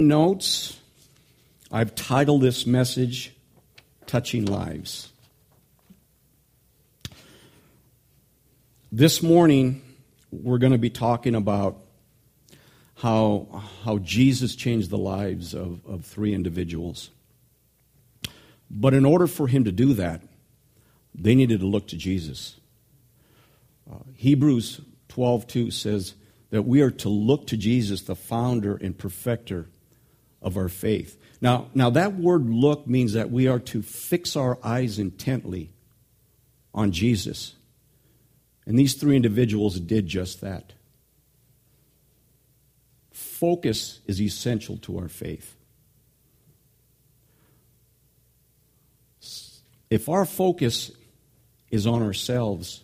Notes, I've titled this message, Touching Lives. This morning, we're going to be talking about how Jesus changed the lives of three individuals. But in order for him to do that, they needed to look to Jesus. Hebrews 12:2 says that we are to look to Jesus, the founder and perfecter of our faith. Now that word look means that we are to fix our eyes intently on Jesus. And these three individuals did just that. Focus is essential to our faith. If our focus is on ourselves,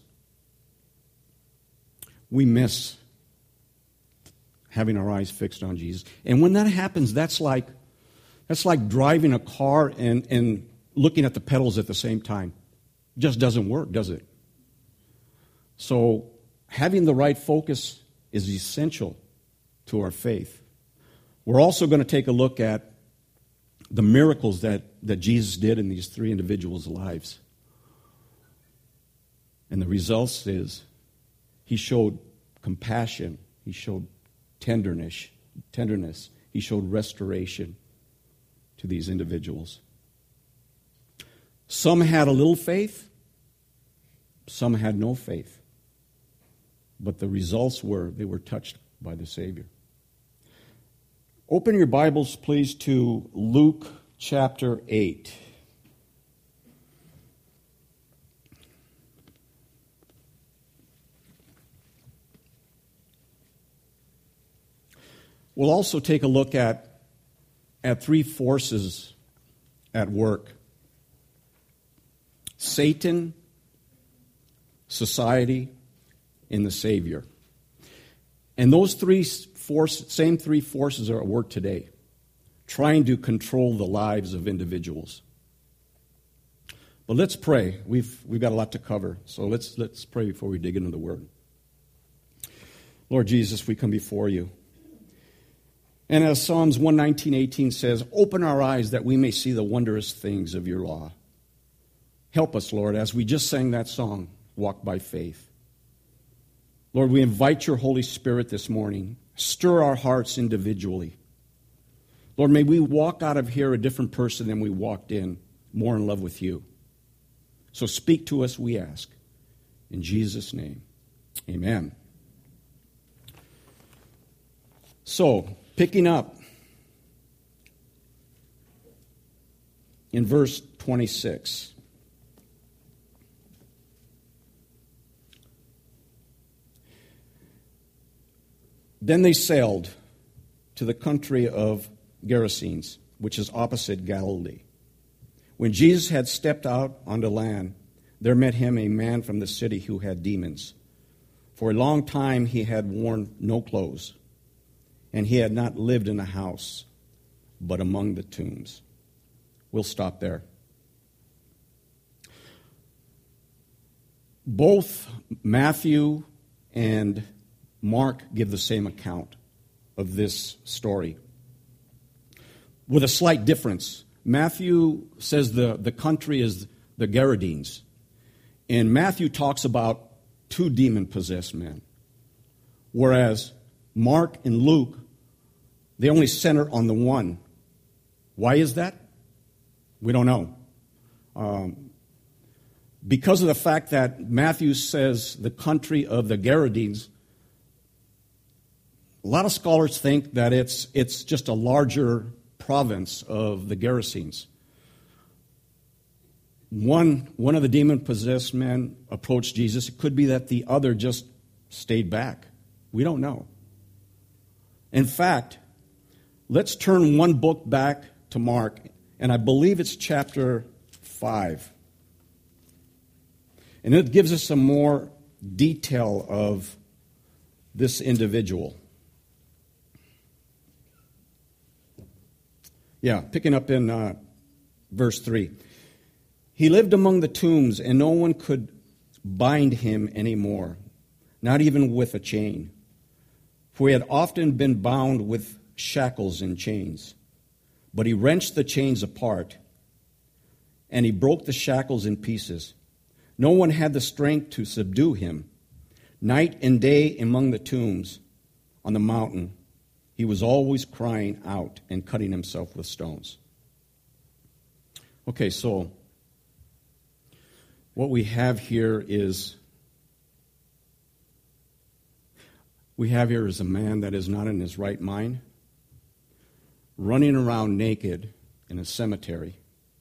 we miss having our eyes fixed on Jesus. And when that happens, that's like driving a car and looking at the pedals at the same time. It just doesn't work, does it? So having the right focus is essential to our faith. We're also going to take a look at the miracles that Jesus did in these three individuals' lives. And the results is he showed compassion, he showed tenderness, he showed restoration to these individuals. Some had a little faith, some had no faith. But the results were they were touched by the Savior. Open your Bibles, please, to Luke chapter 8. We'll also take a look at three forces at work: Satan, society, and the Savior. And those same three forces are at work today, trying to control the lives of individuals. But let's pray. We've got a lot to cover, so let's pray before we dig into the Word. Lord Jesus, we come before you. And as Psalms 119:18 says, open our eyes that we may see the wondrous things of your law. Help us, Lord, as we just sang that song, Walk by Faith. Lord, we invite your Holy Spirit this morning. Stir our hearts individually. Lord, may we walk out of here a different person than we walked in, more in love with you. So speak to us, we ask. In Jesus' name, amen. So, picking up in verse 26. Then they sailed to the country of Gerasenes, which is opposite Galilee. When Jesus had stepped out onto land, there met him a man from the city who had demons. For a long time he had worn no clothes, and he had not lived in a house, but among the tombs. We'll stop there. Both Matthew and Mark give the same account of this story, with a slight difference. Matthew says the country is the Gerasenes, and Matthew talks about two demon-possessed men, whereas Mark and Luke, they only center on the one. Why is that? We don't know. Because of the fact that Matthew says the country of the Gerasenes, a lot of scholars think that it's just a larger province of the Gerasenes. One of the demon-possessed men approached Jesus. It could be that the other just stayed back. We don't know. In fact, let's turn one book back to Mark, and I believe it's chapter 5. And it gives us some more detail of this individual. Yeah, picking up in verse 3. He lived among the tombs, and no one could bind him anymore, not even with a chain. For he had often been bound with shackles and chains. But he wrenched the chains apart, and he broke the shackles in pieces. No one had the strength to subdue him. Night and day among the tombs on the mountain, he was always crying out and cutting himself with stones. Okay, so what we have here is a man that is not in his right mind, running around naked in a cemetery,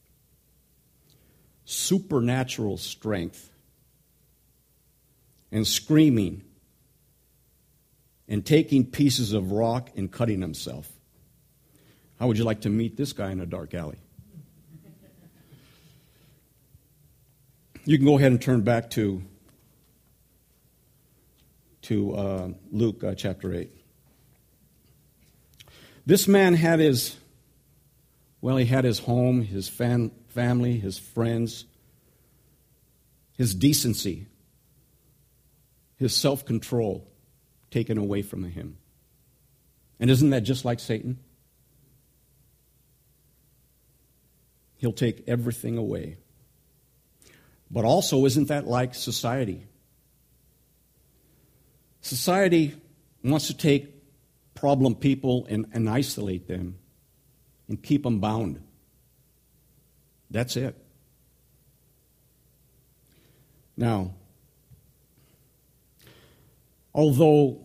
supernatural strength, and screaming and taking pieces of rock and cutting himself. How would you like to meet this guy in a dark alley? You can go ahead and turn back to Luke chapter 8. This man had his home, his family, his friends, his decency, his self-control taken away from him. And isn't that just like Satan? He'll take everything away. But also, isn't that like society? Society wants to take problem people and isolate them and keep them bound. That's it. Now, although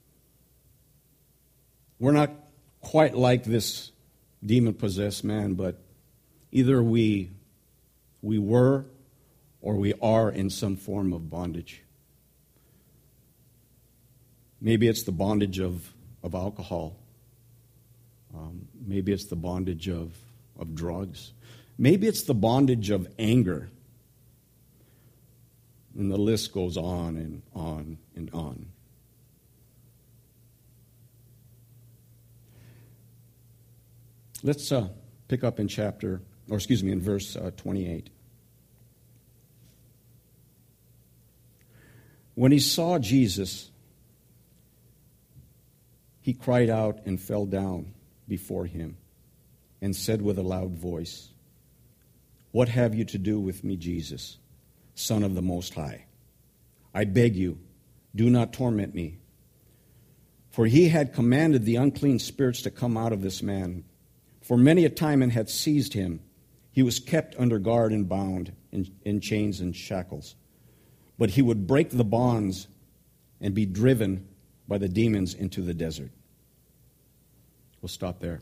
we're not quite like this demon-possessed man, but either we were or we are in some form of bondage. Maybe it's the bondage of alcohol. Maybe it's the bondage of drugs. Maybe it's the bondage of anger. And the list goes on and on and on. Let's pick up in verse 28. When he saw Jesus, he cried out and fell down before him and said with a loud voice, "What have you to do with me, Jesus, Son of the Most High? I beg you, do not torment me." For he had commanded the unclean spirits to come out of this man. For many a time and had seized him. He was kept under guard and bound in chains and shackles. But he would break the bonds and be driven by the demons into the desert. We'll stop there.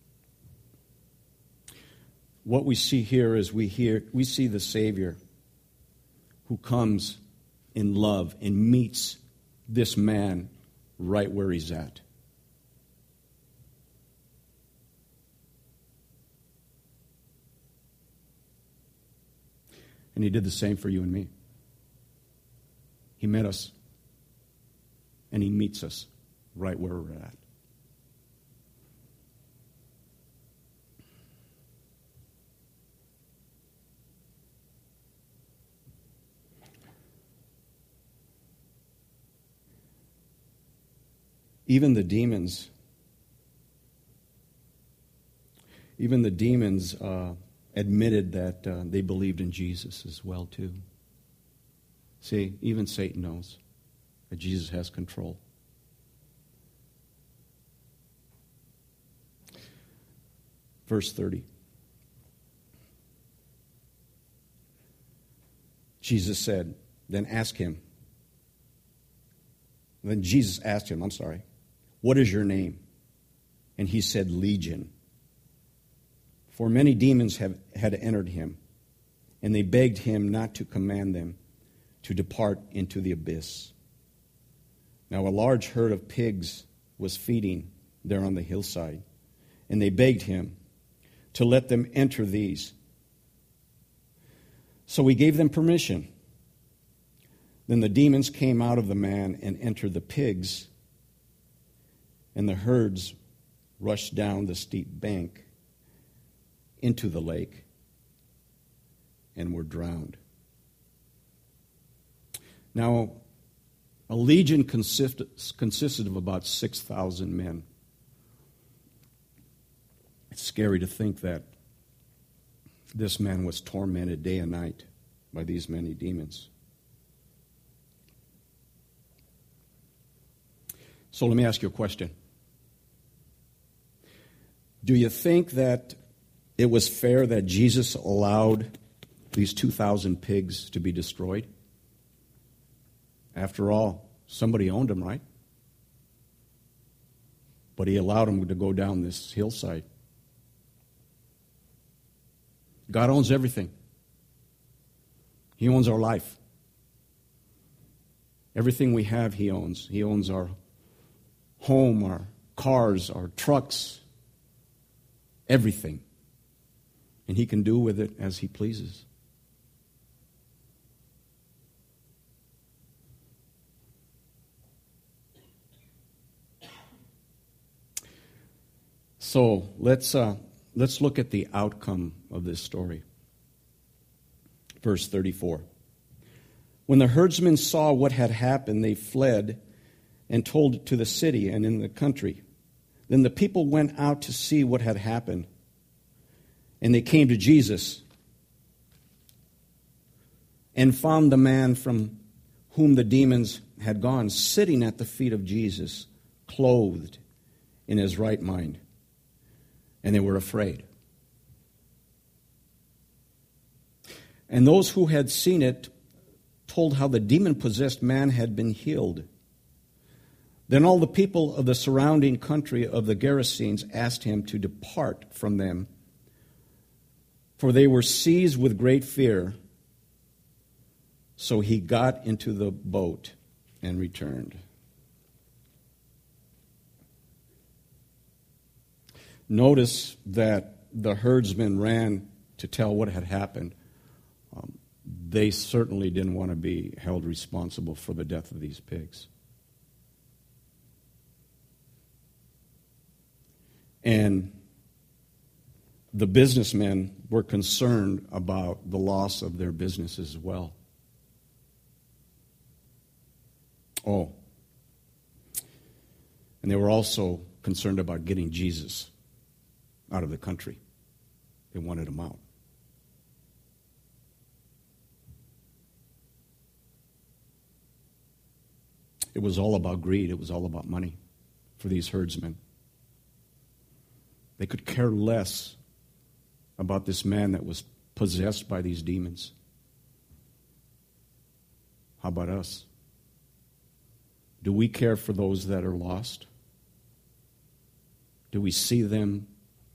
What we see here is we see the Savior who comes in love and meets this man right where he's at. And he did the same for you and me. He met us, and he meets us right where we're at. Even the demons admitted that they believed in Jesus as well, too. See, even Satan knows that Jesus has control. Verse 30. Jesus said, Then Jesus asked him, "What is your name?" And he said, "Legion." For many demons had entered him, and they begged him not to command them to depart into the abyss. Now a large herd of pigs was feeding there on the hillside, and they begged him to let them enter these. So he gave them permission. Then the demons came out of the man and entered the pigs, and the herds rushed down the steep bank into the lake and were drowned. Now, a legion consisted of about 6,000 men. scary to think that this man was tormented day and night by these many demons. So let me ask you a question. Do you think that it was fair that Jesus allowed these 2,000 pigs to be destroyed? After all, somebody owned them, right? But he allowed them to go down this hillside. God owns everything. He owns our life. Everything we have, He owns. He owns our home, our cars, our trucks, everything. And He can do with it as He pleases. So let's look at the outcome of this story. Verse 34. When the herdsmen saw what had happened, they fled and told it to the city and in the country. Then the people went out to see what had happened. And they came to Jesus and found the man from whom the demons had gone sitting at the feet of Jesus, clothed in his right mind. And they were afraid. And those who had seen it told how the demon-possessed man had been healed. Then all the people of the surrounding country of the Gerasenes asked him to depart from them, for they were seized with great fear. So he got into the boat and returned. Notice that the herdsmen ran to tell what had happened. They certainly didn't want to be held responsible for the death of these pigs. And the businessmen were concerned about the loss of their business as well. Oh, and they were also concerned about getting Jesus out of the country. They wanted him out. It was all about greed. It was all about money for these herdsmen. They could care less about this man that was possessed by these demons. How about us? Do we care for those that are lost? Do we see them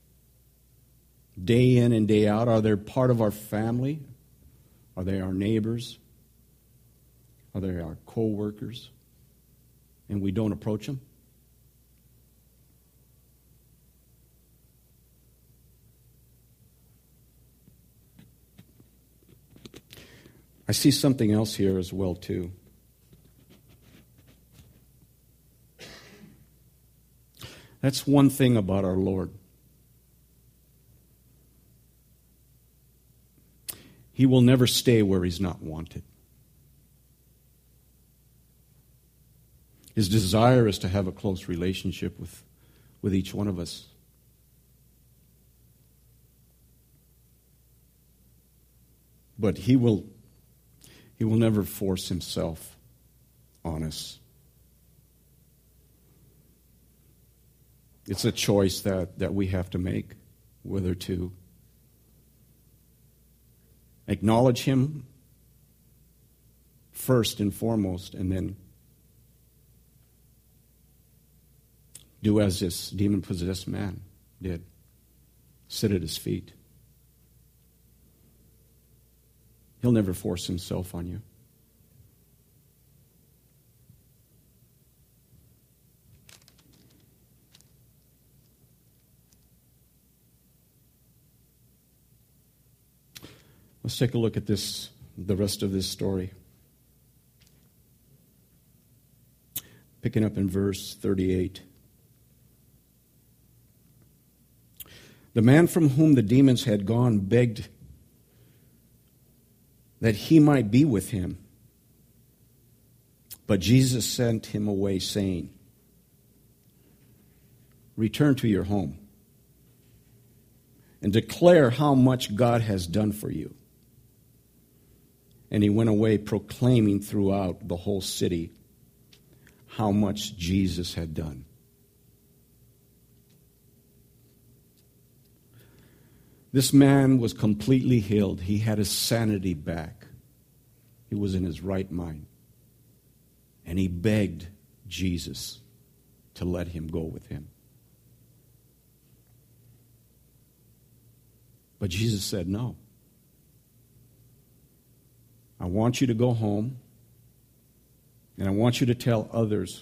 day in and day out? Are they part of our family? Are they our neighbors? Are they our co-workers? And we don't approach them? I see something else here as well, too. That's one thing about our Lord. He will never stay where He's not wanted. His desire is to have a close relationship with each one of us. But He will never force Himself on us. It's a choice that we have to make, whether to acknowledge Him first and foremost, and then do as this demon-possessed man did. Sit at His feet. He'll never force Himself on you. Let's take a look at this, the rest of this story. Picking up in verse 38. The man from whom the demons had gone begged that he might be with him. But Jesus sent him away, saying, "Return to your home and declare how much God has done for you. And he went away proclaiming throughout the whole city how much Jesus had done. This man was completely healed. He had his sanity back. He was in his right mind. And he begged Jesus to let him go with him. But Jesus said, no. I want you to go home, and I want you to tell others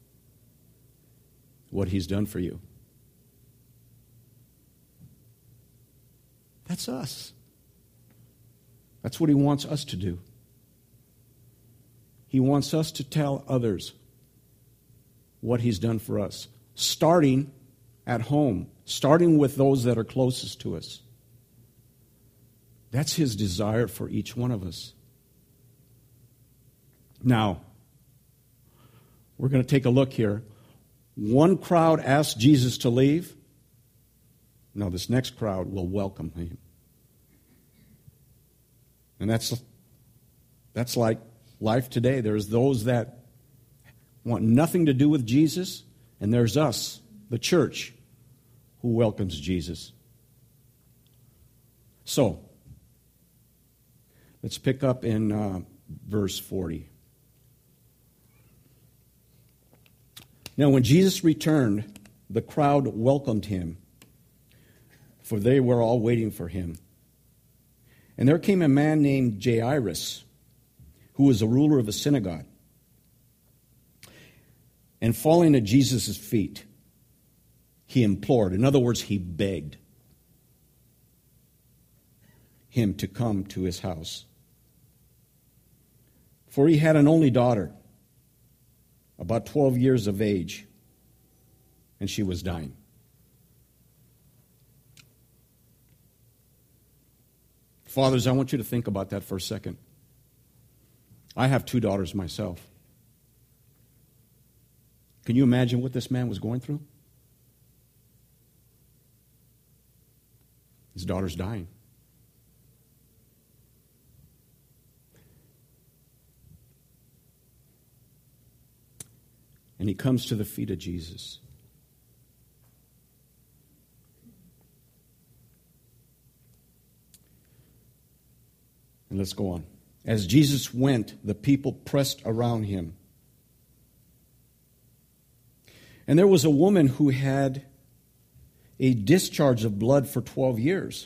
what he's done for you. That's us. That's what he wants us to do. He wants us to tell others what he's done for us, starting at home, starting with those that are closest to us. That's his desire for each one of us. Now, we're going to take a look here. One crowd asked Jesus to leave. No, this next crowd will welcome him. And that's like life today. There's those that want nothing to do with Jesus, and there's us, the church, who welcomes Jesus. So, let's pick up in verse 40. Now, when Jesus returned, the crowd welcomed him, for they were all waiting for him. And there came a man named Jairus, who was a ruler of a synagogue. And falling at Jesus' feet, he implored. In other words, he begged him to come to his house. For he had an only daughter, about 12 years of age, and she was dying. Fathers, I want you to think about that for a second. I have 2 daughters myself. Can you imagine what this man was going through? His daughter's dying. And he comes to the feet of Jesus. And let's go on. As Jesus went, the people pressed around him. And there was a woman who had a discharge of blood for 12 years.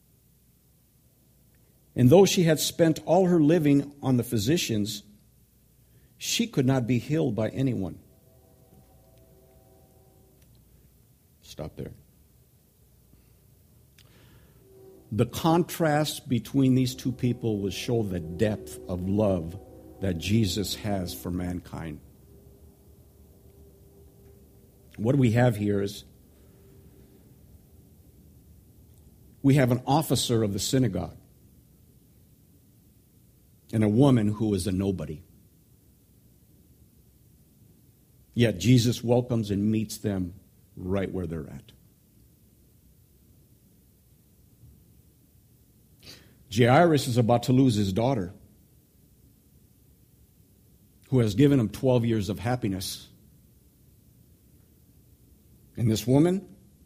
And though she had spent all her living on the physicians, she could not be healed by anyone. Stop there. The contrast between these two people will show the depth of love that Jesus has for mankind. What we have here is we have an officer of the synagogue and a woman who is a nobody. Yet Jesus welcomes and meets them right where they're at. Jairus is about to lose his daughter, who has given him 12 years of happiness. And this woman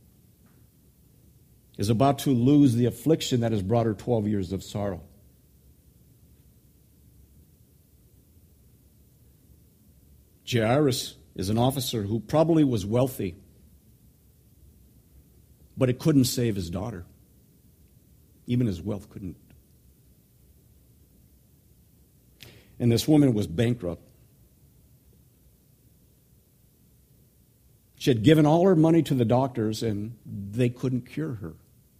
is about to lose the affliction that has brought her 12 years of sorrow. Jairus is an officer who probably was wealthy, but it couldn't save his daughter. Even his wealth couldn't. And this woman was bankrupt. She had given all her money to the doctors, and they couldn't cure her.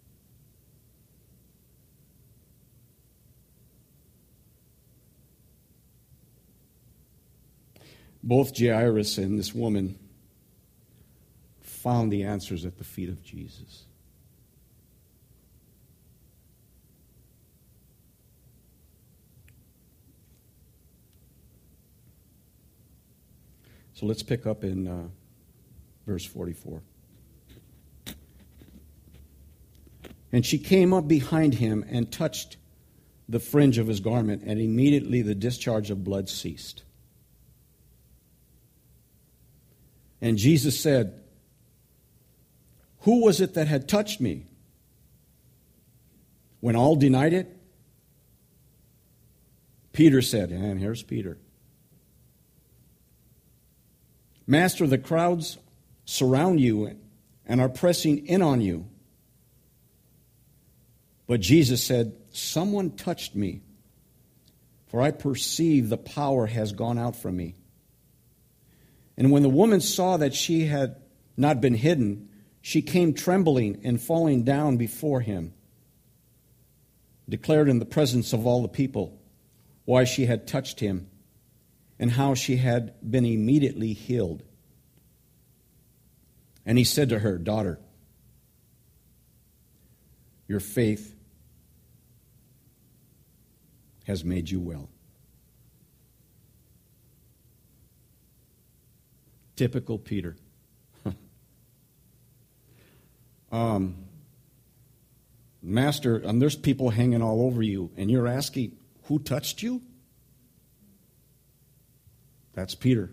Both Jairus and this woman found the answers at the feet of Jesus. So let's pick up in verse 44. And she came up behind him and touched the fringe of his garment, and immediately the discharge of blood ceased. And Jesus said, "Who was it that had touched me?" When all denied it, Peter said, and here's Peter, "Master, the crowds surround you and are pressing in on you." But Jesus said, "Someone touched me, for I perceive the power has gone out from me." And when the woman saw that she had not been hidden, she came trembling and falling down before him, declared in the presence of all the people why she had touched him and how she had been immediately healed. And he said to her, "Daughter, your faith has made you well." Typical Peter. Master, there's people hanging all over you, and you're asking, who touched you? That's Peter.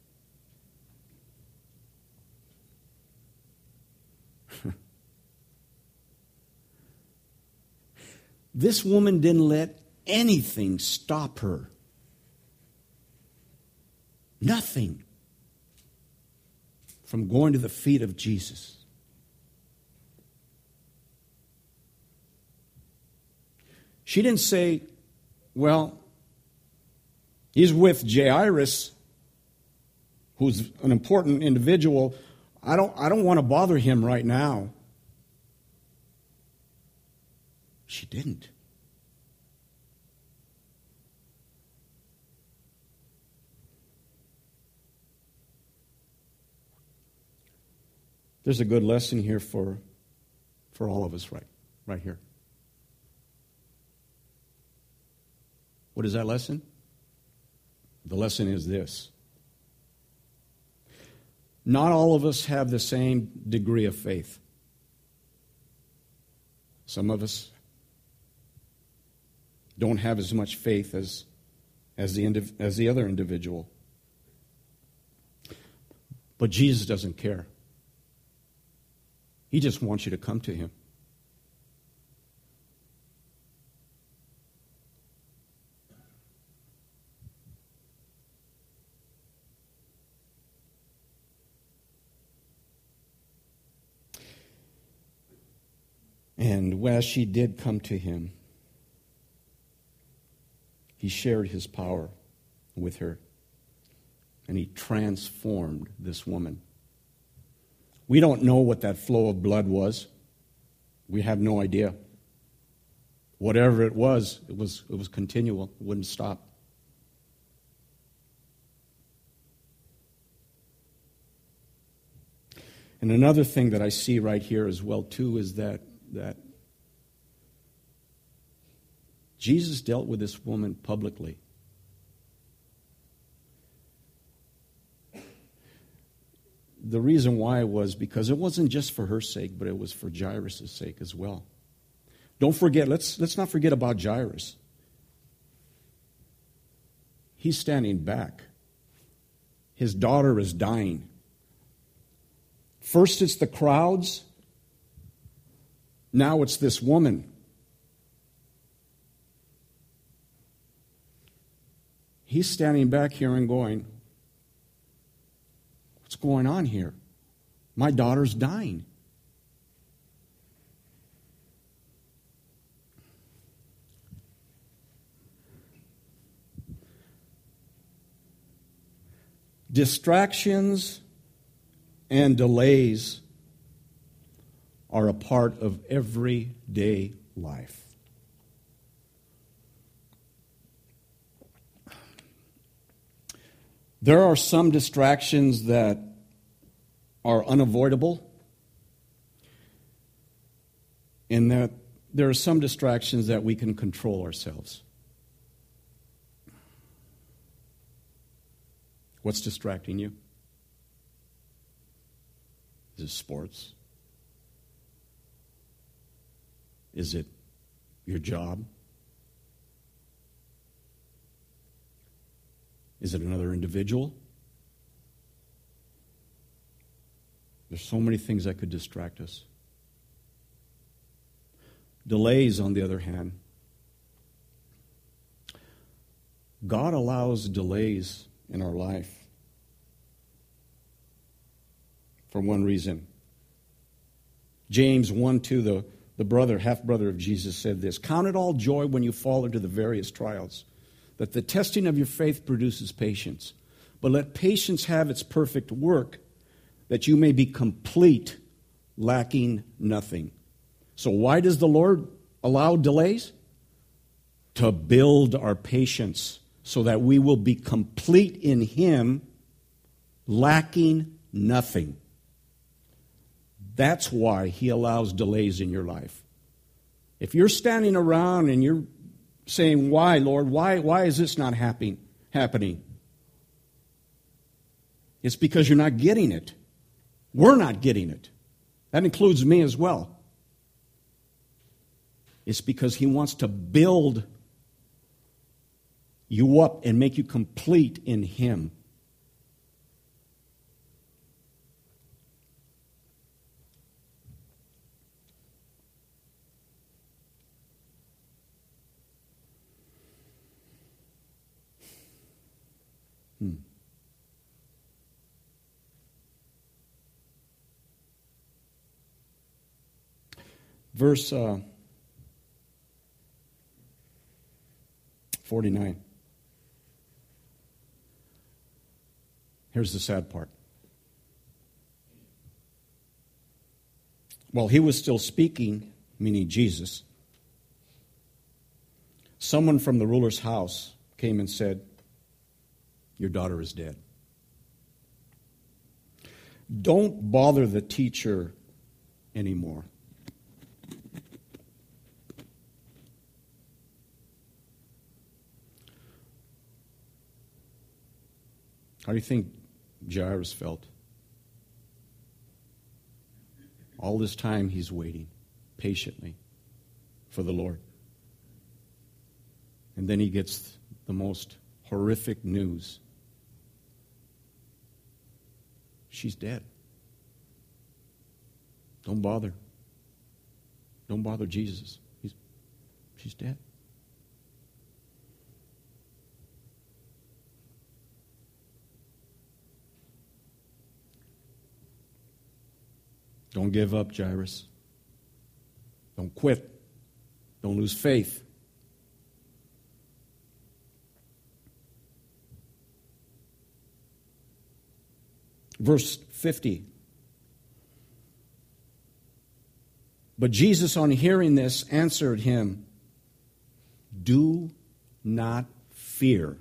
This woman didn't let anything stop her. Nothing. From going to the feet of Jesus. She didn't say, well, he's with Jairus, who's an important individual. I don't want to bother him right now. She didn't. There's a good lesson here for all of us right here. What is that lesson? The lesson is this. Not all of us have the same degree of faith. Some of us don't have as much faith as the other individual. But Jesus doesn't care. He just wants you to come to him. And as she did come to him, he shared his power with her, and he transformed this woman. We don't know what that flow of blood was. We have no idea. Whatever it was continual. It wouldn't stop. And another thing that I see right here as well, too, is that Jesus dealt with this woman publicly. The reason why was because it wasn't just for her sake, but it was for Jairus' sake as well. Don't forget, let's not forget about Jairus. He's standing back. His daughter is dying. First it's the crowds. Now it's this woman. He's standing back here and going, what's going on here? My daughter's dying. Distractions and delays are a part of everyday life. There are some distractions that are unavoidable, and that there are some distractions that we can control ourselves. What's distracting you? Is it sports? Is it your job? Is it another individual? There's so many things that could distract us. Delays, on the other hand. God allows delays in our life for one reason. James 1:2, the brother, half-brother of Jesus, said this: "Count it all joy when you fall into the various trials, that the testing of your faith produces patience. But let patience have its perfect work, that you may be complete, lacking nothing." So why does the Lord allow delays? To build our patience, so that we will be complete in Him, lacking nothing. That's why He allows delays in your life. If you're standing around and you're saying, "Why, Lord? Why is this not happening?" It's because you're not getting it. We're not getting it. That includes me as well. It's because He wants to build you up and make you complete in Him. Verse 49. Here's the sad part. While He was still speaking, meaning Jesus, someone from the ruler's house came and said, "Your daughter is dead." Don't bother the teacher anymore. How do you think Jairus felt? All this time he's waiting patiently for the Lord. And then he gets the most horrific news. She's dead. Don't bother. Don't bother Jesus. She's dead. Don't give up, Jairus. Don't quit. Don't lose faith. Verse 50. But Jesus, on hearing this, answered him, "Do not fear.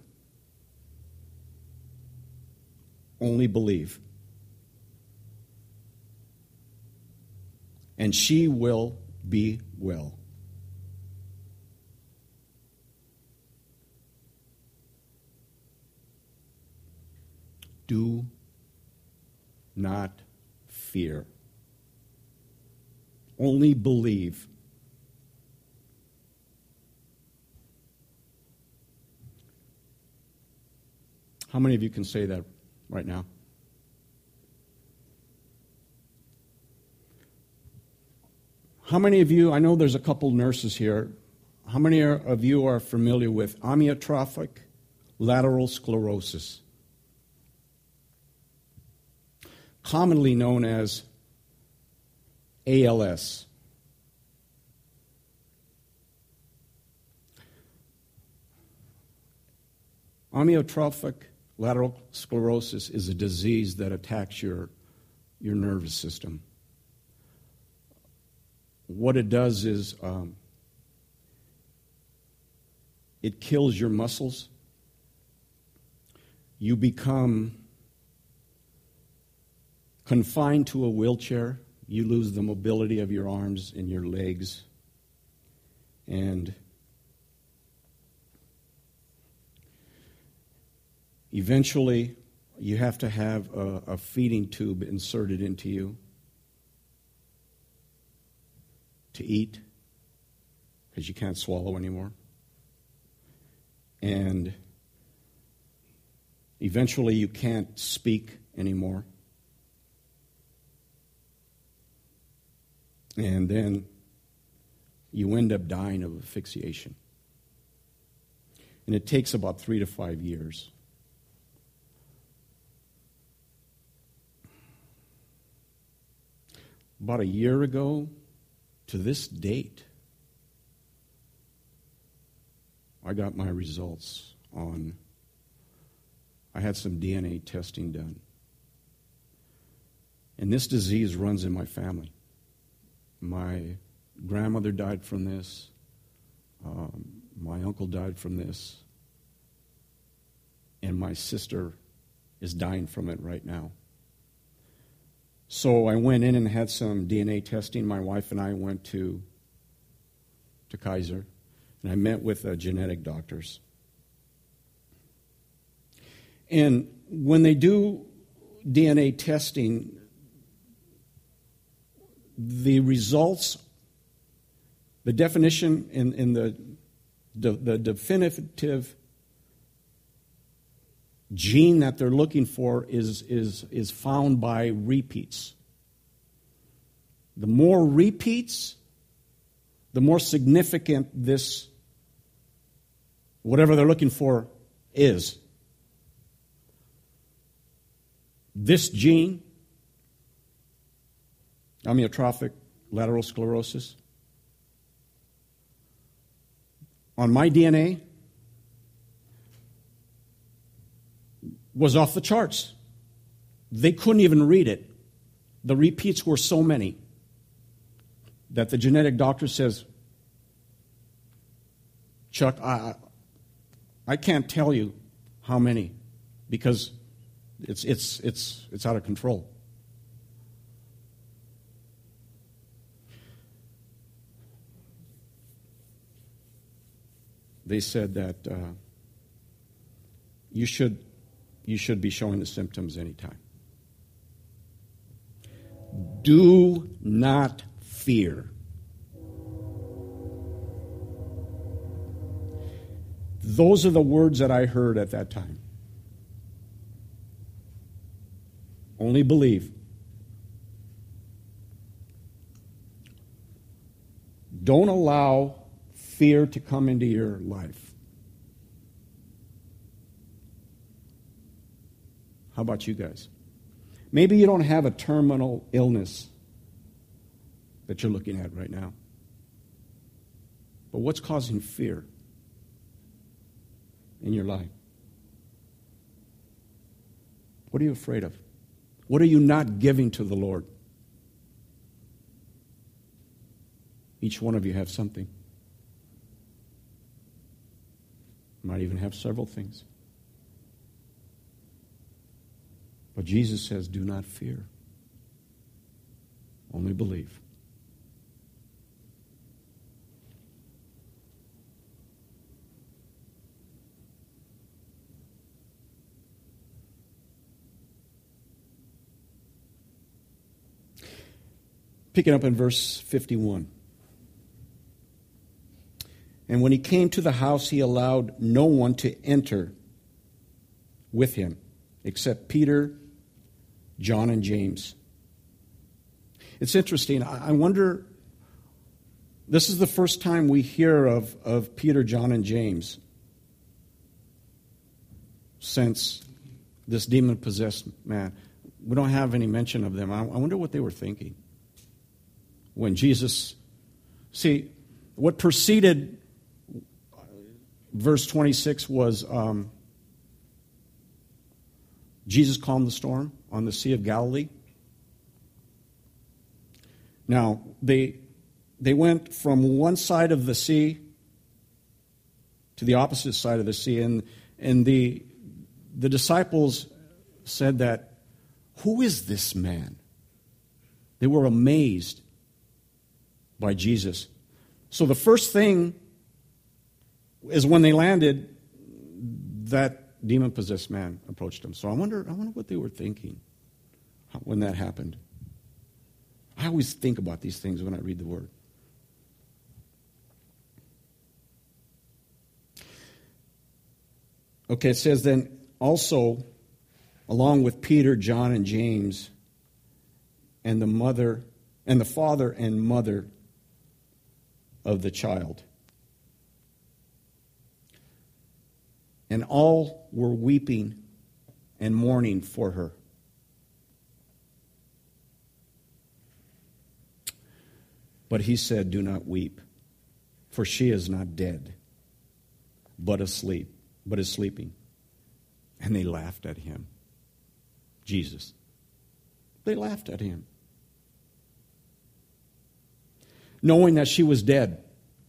Only believe. And she will be well." Do not fear. Only believe. How many of you can say that right now? How many of you, I know there's a couple nurses here, how many of you are familiar with amyotrophic lateral sclerosis? Commonly known as ALS. Amyotrophic lateral sclerosis is a disease that attacks your nervous system. What it does is it kills your muscles. You become confined to a wheelchair. You lose the mobility of your arms and your legs. And eventually, you have to have a feeding tube inserted into you to eat. because you can't swallow anymore. And eventually you can't speak anymore. And then you end up dying of asphyxiation. And it takes about 3 to 5 years. About a year ago to this date, I got my results on, I had some DNA testing done. And this disease runs in my family. My grandmother died from this. My uncle died from this. And my sister is dying from it right now. So I went in and had some DNA testing. My wife and I went to Kaiser, and I met with genetic doctors. And when they do DNA testing, the results, the definition in the definitive gene that they're looking for is found by repeats. The more repeats, the more significant this, whatever they're looking for, is. This gene, amyotrophic lateral sclerosis, on my DNA, was off the charts. They couldn't even read it. The repeats were so many that the genetic doctor says, Chuck, I can't tell you how many because it's out of control. They said that you should be showing the symptoms anytime. Do not fear. Those are the words that I heard at that time. Only believe. Don't allow fear to come into your life. How about you guys? Maybe you don't have a terminal illness that you're looking at right now. But what's causing fear in your life? What are you afraid of? What are you not giving to the Lord? Each one of you have something. Might even have several things. But Jesus says, do not fear. Only believe. Picking up in verse 51. And when he came to the house, he allowed no one to enter with him except Peter, John, and James. It's interesting. I wonder, this is the first time we hear of Peter, John, and James since this demon-possessed man. We don't have any mention of them. I wonder what they were thinking when Jesus... See, what preceded verse 26 was Jesus calmed the storm on the Sea of Galilee. Now, they went from one side of the sea to the opposite side of the sea, and the disciples said that, who is this man? They were amazed by Jesus. So the first thing is when they landed, that demon-possessed man approached them. So I wonder what they were thinking when that happened. I always think about these things when I read the Word. Okay, it says then also, along with Peter, John, and James, and the father and mother of the child. And all were weeping and mourning for her. But he said, "Do not weep, for she is not dead, but is sleeping." And they laughed at him. Jesus. They laughed at him, knowing that she was dead.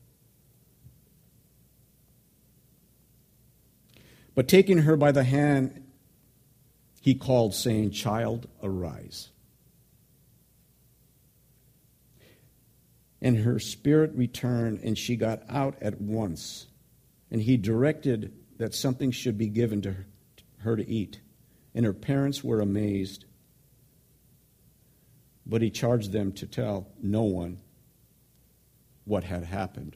But taking her by the hand, he called, saying, "Child, arise." And her spirit returned, and she got out at once. And he directed that something should be given to her to eat. And her parents were amazed. But he charged them to tell no one what had happened.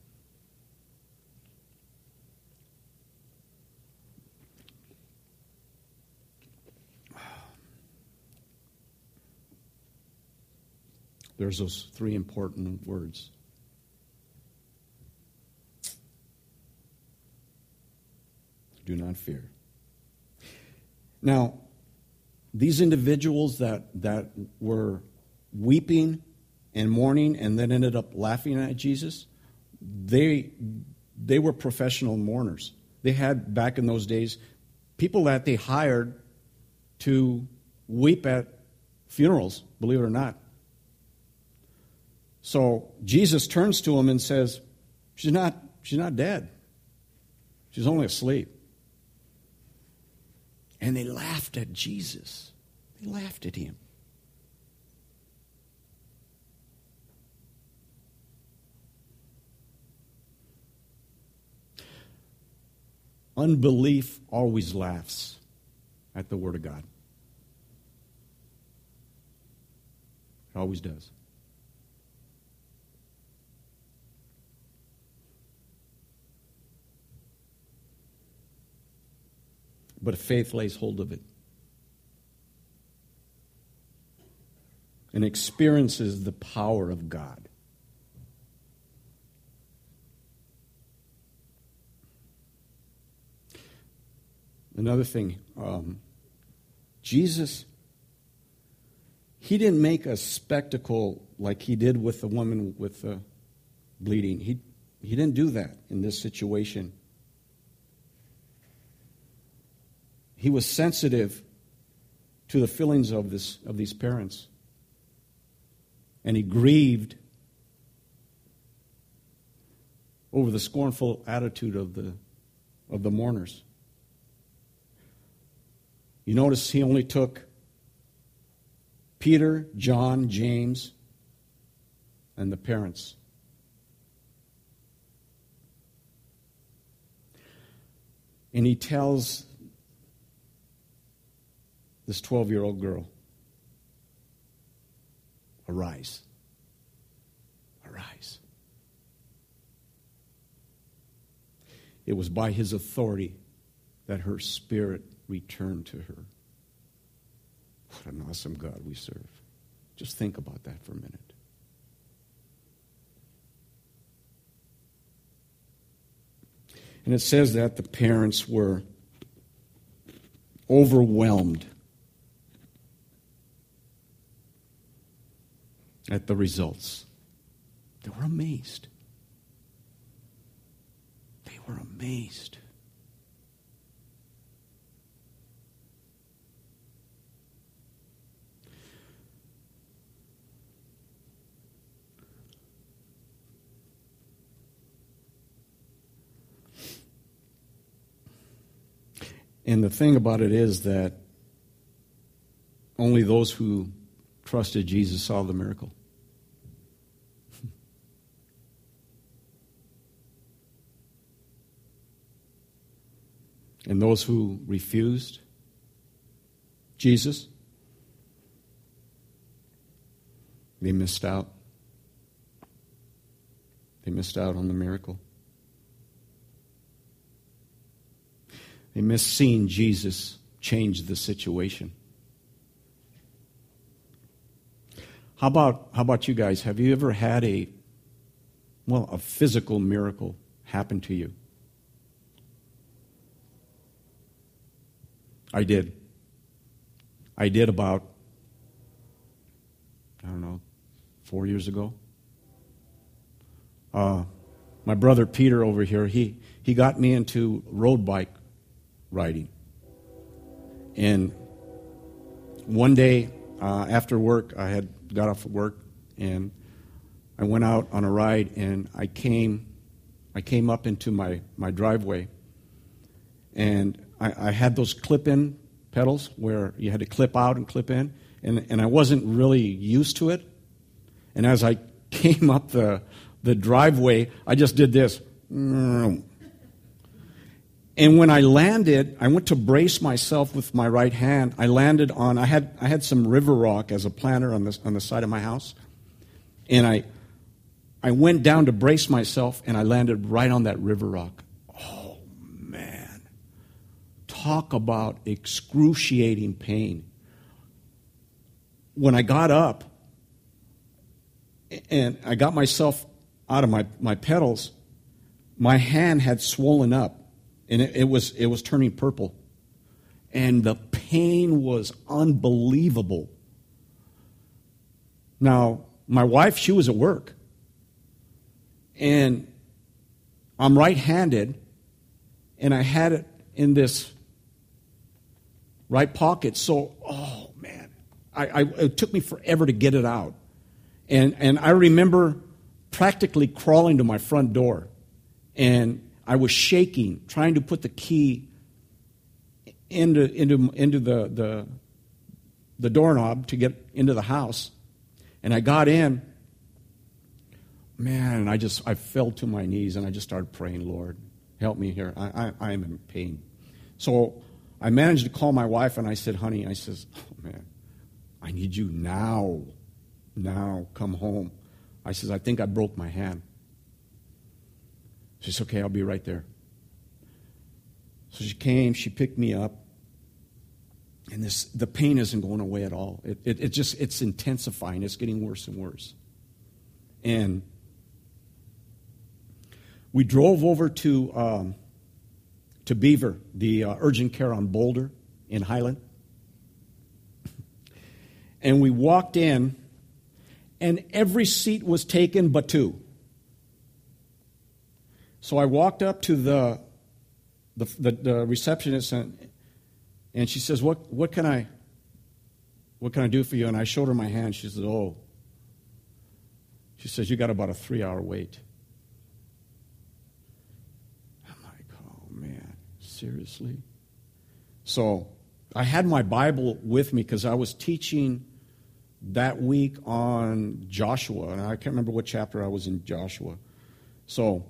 There's those three important words. Do not fear. Now, these individuals that were weeping and mourning and then ended up laughing at Jesus, they were professional mourners. They had, back in those days, people that they hired to weep at funerals, believe it or not. So Jesus turns to him and says, she's not dead. She's only asleep. And they laughed at Jesus. They laughed at him. Unbelief always laughs at the Word of God. It always does. But faith lays hold of it and experiences the power of God. Another thing, Jesus, he didn't make a spectacle like he did with the woman with the bleeding. He didn't do that in this situation. He was sensitive to the feelings of these parents. And he grieved over the scornful attitude of the mourners. You notice he only took Peter, John, James, and the parents. And he tells this 12-year-old girl, arise. Arise. It was by his authority that her spirit returned to her. What an awesome God we serve. Just think about that for a minute. And it says that the parents were overwhelmed at the results. They were amazed. They were amazed. And the thing about it is that only those who trusted Jesus saw the miracle. And those who refused Jesus, they missed out. They missed out on the miracle. They miss seeing Jesus change the situation. How about you guys? Have you ever had a physical miracle happen to you? I did. About, 4 years ago. My brother Peter over here, he got me into road bike riding. And one day after work, I had got off of work and I went out on a ride, and I came up into my driveway, and I had those clip-in pedals where you had to clip out and clip in, and I wasn't really used to it. And as I came up the driveway, I just did this. And when I landed, I went to brace myself with my right hand. I landed on, I had some river rock as a planter on the side of my house. And I went down to brace myself, and I landed right on that river rock. Oh, man. Talk about excruciating pain. When I got up, and I got myself out of my pedals, my hand had swollen up, and it was turning purple. And the pain was unbelievable. Now, my wife, she was at work. And I'm right-handed, and I had it in this right pocket. So, oh, man, it took me forever to get it out. And I remember practically crawling to my front door, and I was shaking, trying to put the key into the doorknob to get into the house. And I got in, man, and I fell to my knees, and I just started praying, Lord, help me here. I am in pain. So I managed to call my wife, and I said, honey, oh, man, I need you now. Now, come home. I says, I think I broke my hand. She says, okay, I'll be right there. So she came, she picked me up, and the pain isn't going away at all. It's intensifying. It's getting worse and worse. And we drove over to Beaver, the urgent care on Boulder in Highland. And we walked in, and every seat was taken but two. So I walked up to the receptionist, and she says, "What can I do for you?" And I showed her my hand. She says, "Oh." She says, "You got about a 3-hour wait." I'm like, "Oh man, seriously?" So I had my Bible with me because I was teaching that week on Joshua, and I can't remember what chapter I was in Joshua. So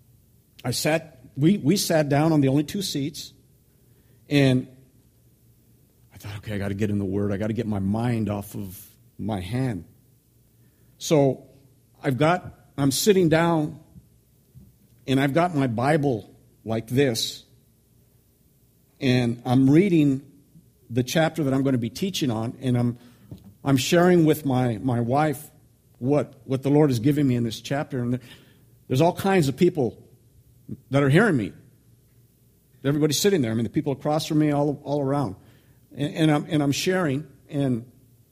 we sat down on the only two seats, and I thought, okay, I got to get in the Word. I got to get my mind off of my hand. So I'm sitting down, and I've got my Bible like this, and I'm reading the chapter that I'm going to be teaching on, and I'm sharing with my wife what the Lord has given me in this chapter. And there's all kinds of people that are hearing me. Everybody's sitting there. I mean, the people across from me, all around. And I'm sharing, and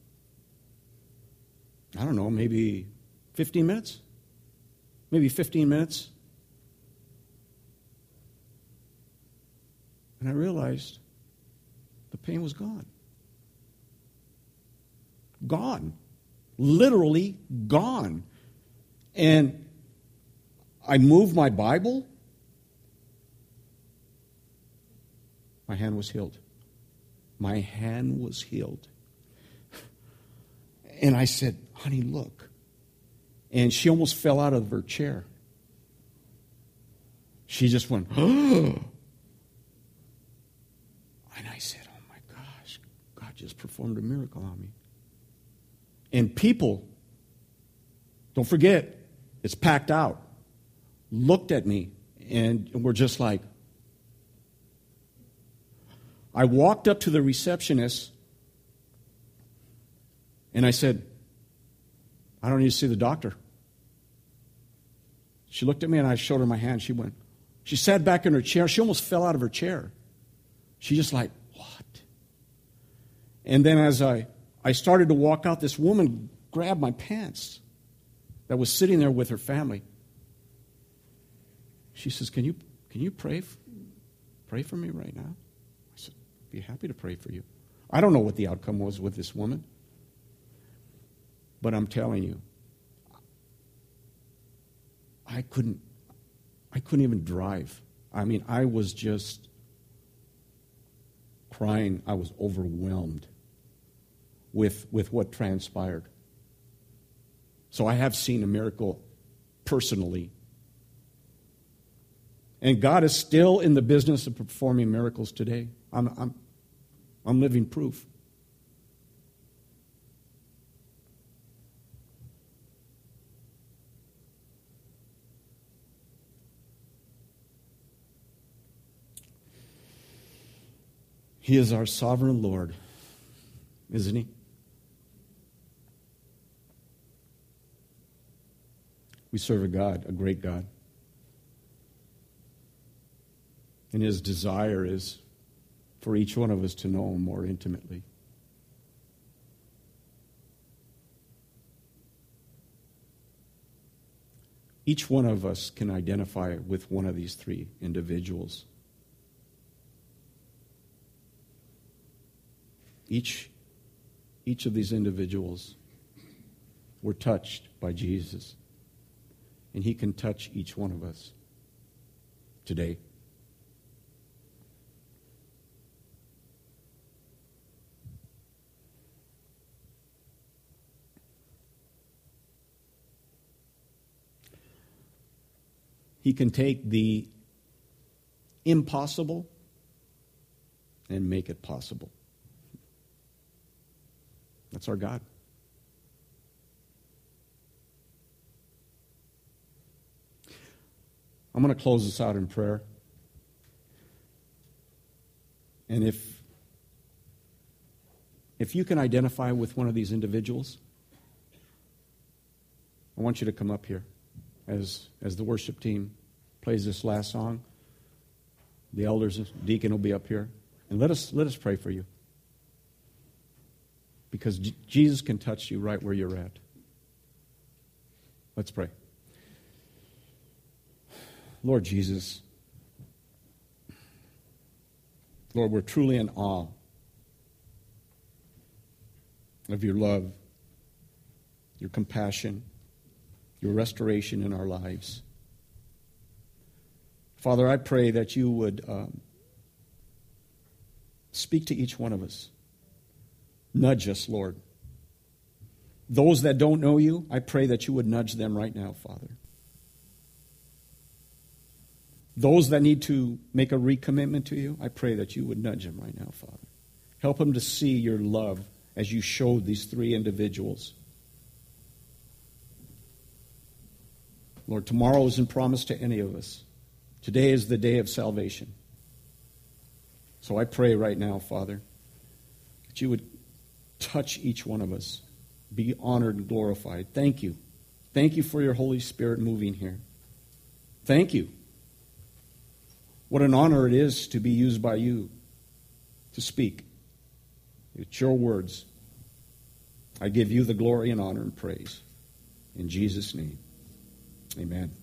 I don't know, maybe 15 minutes? Maybe 15 minutes. And I realized the pain was gone. Gone. Literally gone. And I moved my Bible. My hand was healed. My hand was healed. And I said, honey, look. And she almost fell out of her chair. She just went, oh. And I said, oh my gosh, God just performed a miracle on me. And people, don't forget, it's packed out, looked at me and were just like, I walked up to the receptionist and I said, I don't need to see the doctor. She looked at me and I showed her my hand. She sat back in her chair. She almost fell out of her chair. She just like, what? And then as I started to walk out, this woman grabbed my pants that was sitting there with her family. She says, can you pray for me right now? I said, I'd be happy to pray for you. I don't know what the outcome was with this woman. But I'm telling you, I couldn't even drive. I mean, I was just crying. I was overwhelmed with what transpired. So I have seen a miracle personally. And God is still in the business of performing miracles today. I'm living proof. He is our sovereign Lord, isn't he? We serve a God, a great God. And his desire is for each one of us to know him more intimately. Each one of us can identify with one of these three individuals. Each of these individuals were touched by Jesus. And he can touch each one of us today. He can take the impossible and make it possible. That's our God. I'm going to close this out in prayer. And if you can identify with one of these individuals, I want you to come up here as the worship team plays this last song. The elders, deacon will be up here. And let us pray for you. Because Jesus can touch you right where you're at. Let's pray. Lord Jesus, Lord, we're truly in awe of your love, your compassion, your restoration in our lives. Father, I pray that you would speak to each one of us. Nudge us, Lord. Those that don't know you, I pray that you would nudge them right now, Father. Those that need to make a recommitment to you, I pray that you would nudge them right now, Father. Help them to see your love as you showed these three individuals. Lord, tomorrow isn't promised to any of us. Today is the day of salvation. So I pray right now, Father, that you would touch each one of us. Be honored and glorified. Thank you. Thank you for your Holy Spirit moving here. Thank you. What an honor it is to be used by you to speak. It's your words. I give you the glory and honor and praise. In Jesus' name, amen.